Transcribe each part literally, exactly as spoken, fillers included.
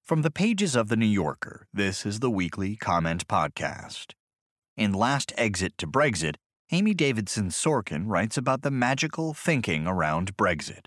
From the pages of The New Yorker, this is the weekly comment podcast. In Last Exit to Brexit, Amy Davidson Sorkin writes about the magical thinking around Brexit.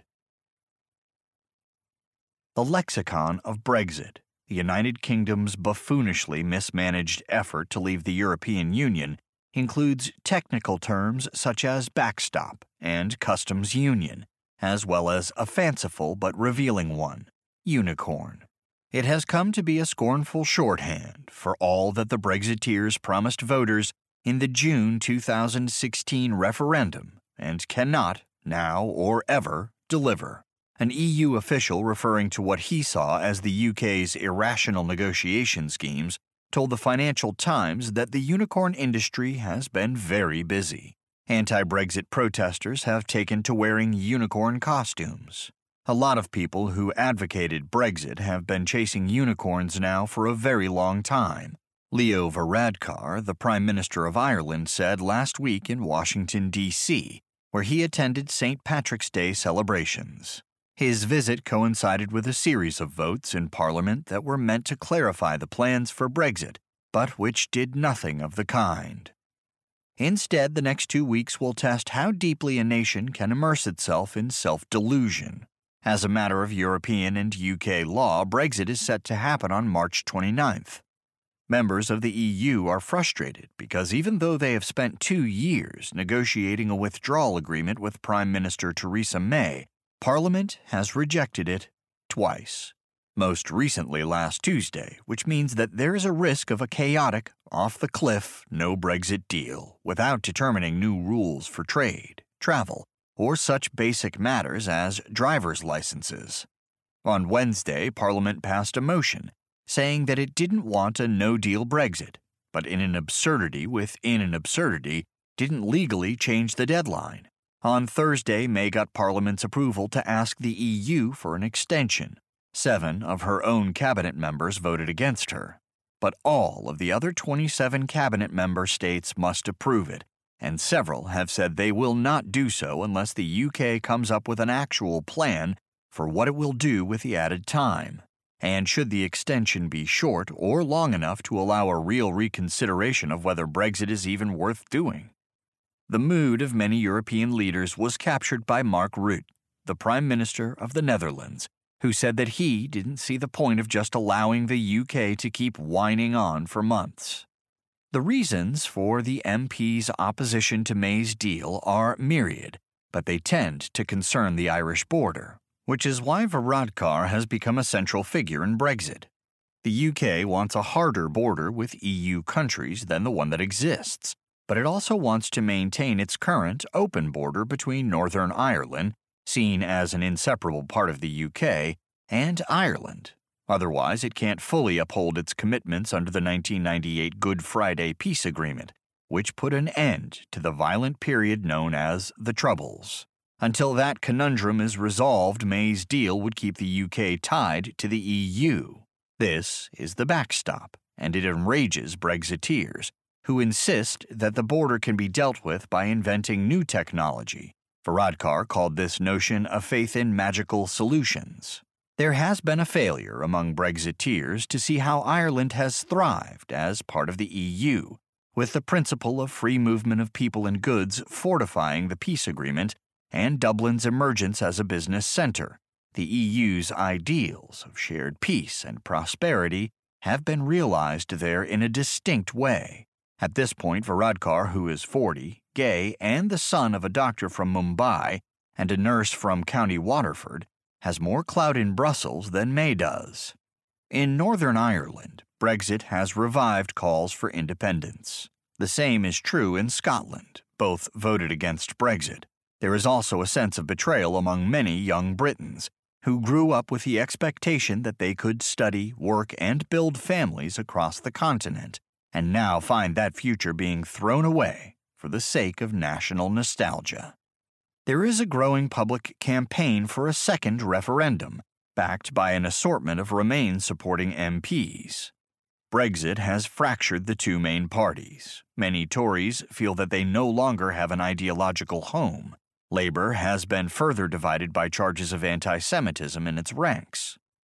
The lexicon of Brexit, the United Kingdom's buffoonishly mismanaged effort to leave the European Union, includes technical terms such as backstop and customs union, as well as a fanciful but revealing one, unicorn. It has come to be a scornful shorthand for all that the Brexiteers promised voters in the June two thousand sixteen referendum and cannot, now or ever, deliver. An E U official referring to what he saw as the U K's irrational negotiation schemes told the Financial Times that the unicorn industry has been very busy. Anti-Brexit protesters have taken to wearing unicorn costumes. A lot of people who advocated Brexit have been chasing unicorns now for a very long time. Leo Varadkar, the Prime Minister of Ireland, said last week in Washington, D C, where he attended Saint Patrick's Day celebrations. His visit coincided with a series of votes in Parliament that were meant to clarify the plans for Brexit, but which did nothing of the kind. Instead, the next two weeks will test how deeply a nation can immerse itself in self-delusion. As a matter of European and U K law, Brexit is set to happen on March twenty-ninth. Members of the E U are frustrated because even though they have spent two years negotiating a withdrawal agreement with Prime Minister Theresa May, Parliament has rejected it twice. Most recently last Tuesday, which means that there is a risk of a chaotic, off-the-cliff, no-Brexit deal without determining new rules for trade, travel, or such basic matters as driver's licenses. On Wednesday, Parliament passed a motion saying that it didn't want a no-deal Brexit, but in an absurdity within an absurdity, didn't legally change the deadline. On Thursday, May got Parliament's approval to ask the E U for an extension. Seven of her own cabinet members voted against her, but all of the other twenty-seven cabinet member states must approve it, and several have said they will not do so unless the U K comes up with an actual plan for what it will do with the added time, and should the extension be short or long enough to allow a real reconsideration of whether Brexit is even worth doing. The mood of many European leaders was captured by Mark Rutte, the Prime Minister of the Netherlands, who said that he didn't see the point of just allowing the U K to keep whining on for months. The reasons for the M P's opposition to May's deal are myriad, but they tend to concern the Irish border, which is why Varadkar has become a central figure in Brexit. The U K wants a harder border with E U countries than the one that exists, but it also wants to maintain its current open border between Northern Ireland, seen as an inseparable part of the U K, and Ireland. Otherwise, it can't fully uphold its commitments under the nineteen ninety-eight Good Friday Peace Agreement, which put an end to the violent period known as the Troubles. Until that conundrum is resolved, May's deal would keep the U K tied to the E U. This is the backstop, and it enrages Brexiteers, who insist that the border can be dealt with by inventing new technology. Varadkar called this notion a faith in magical solutions. There has been a failure among Brexiteers to see how Ireland has thrived as part of the E U, with the principle of free movement of people and goods fortifying the peace agreement and Dublin's emergence as a business center. The E U's ideals of shared peace and prosperity have been realized there in a distinct way. At this point, Varadkar, who is forty, gay, and the son of a doctor from Mumbai and a nurse from County Waterford, has more clout in Brussels than May does. In Northern Ireland, Brexit has revived calls for independence. The same is true in Scotland. Both voted against Brexit. There is also a sense of betrayal among many young Britons, who grew up with the expectation that they could study, work, and build families across the continent, and now find that future being thrown away for the sake of national nostalgia. There is a growing public campaign for a second referendum, backed by an assortment of Remain-supporting M Ps. Brexit has fractured the two main parties. Many Tories feel that they no longer have an ideological home. Labour has been further divided by charges of anti-Semitism in its ranks.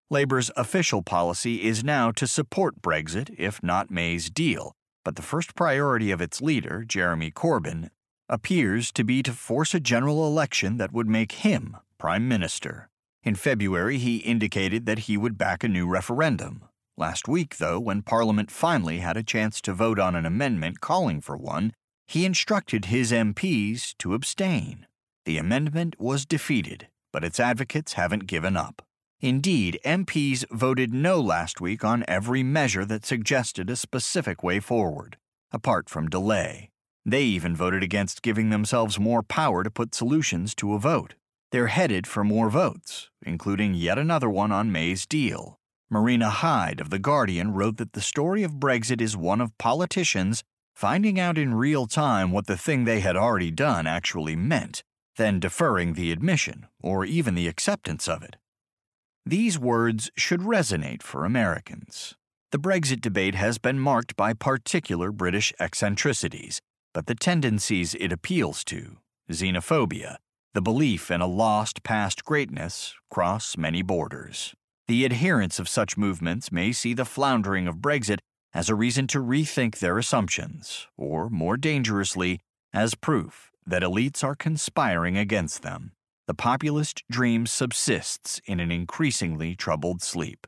Labour's official policy is now to support Brexit, if not May's deal, but the first priority of its leader, Jeremy Corbyn, appears to be to force a general election that would make him Prime Minister. In February, he indicated that he would back a new referendum. Last week, though, when Parliament finally had a chance to vote on an amendment calling for one, he instructed his M Ps to abstain. The amendment was defeated, but its advocates haven't given up. Indeed, M Ps voted no last week on every measure that suggested a specific way forward, apart from delay. They even voted against giving themselves more power to put solutions to a vote. They're headed for more votes, including yet another one on May's deal. Marina Hyde of The Guardian wrote that the story of Brexit is one of politicians finding out in real time what the thing they had already done actually meant, then deferring the admission or even the acceptance of it. These words should resonate for Americans. The Brexit debate has been marked by particular British eccentricities, but the tendencies it appeals to, xenophobia, the belief in a lost past greatness, cross many borders. The adherents of such movements may see the floundering of Brexit as a reason to rethink their assumptions, or, more dangerously, as proof that elites are conspiring against them. The populist dream subsists in an increasingly troubled sleep.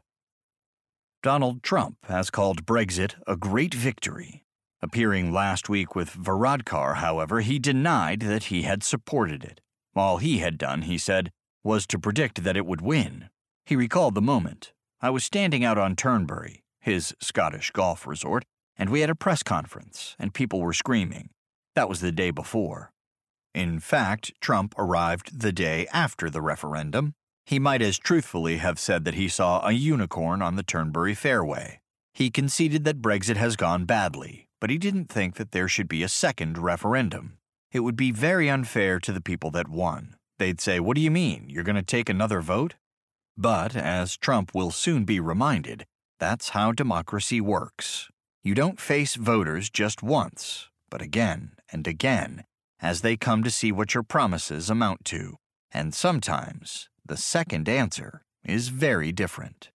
Donald Trump has called Brexit a great victory. Appearing last week with Varadkar, however, he denied that he had supported it. All he had done, he said, was to predict that it would win. He recalled the moment. I was standing out on Turnberry, his Scottish golf resort, and we had a press conference, and people were screaming. That was the day before. In fact, Trump arrived the day after the referendum. He might as truthfully have said that he saw a unicorn on the Turnberry fairway. He conceded that Brexit has gone badly, but he didn't think that there should be a second referendum. It would be very unfair to the people that won. They'd say, "What do you mean? You're going to take another vote?" But, as Trump will soon be reminded, that's how democracy works. You don't face voters just once, but again and again, as they come to see what your promises amount to. And sometimes, the second answer is very different.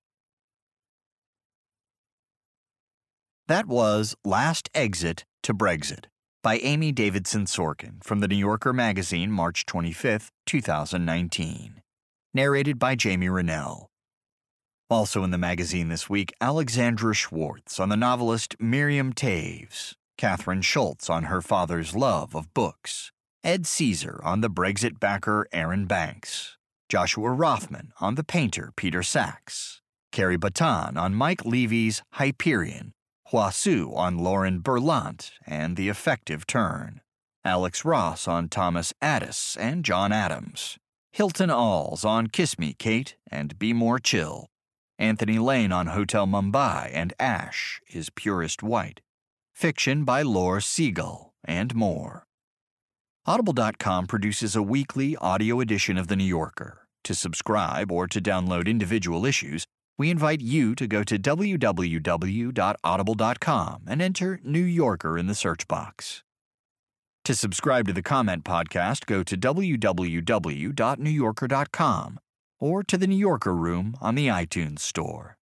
That was Last Exit to Brexit by Amy Davidson Sorkin from The New Yorker magazine, March twenty-fifth, two thousand nineteen. Narrated by Jamie Rennell. Also in the magazine this week, Alexandra Schwartz on the novelist Miriam Toews, Catherine Schultz on her father's love of books, Ed Caesar on the Brexit backer Aaron Banks, Joshua Rothman on the painter Peter Sachs, Carrie Batan on Mike Levy's Hyperion, Hua Su on Lauren Berlant and The Effective Turn, Alex Ross on Thomas Addis and John Adams, Hilton Alls on Kiss Me, Kate and Be More Chill, Anthony Lane on Hotel Mumbai and Ash is Purest White, fiction by Laura Siegel, and more. Audible dot com produces a weekly audio edition of The New Yorker. To subscribe or to download individual issues, we invite you to go to w w w dot audible dot com and enter New Yorker in the search box. To subscribe to the Comment Podcast, go to w w w dot new yorker dot com or to the New Yorker Room on the iTunes Store.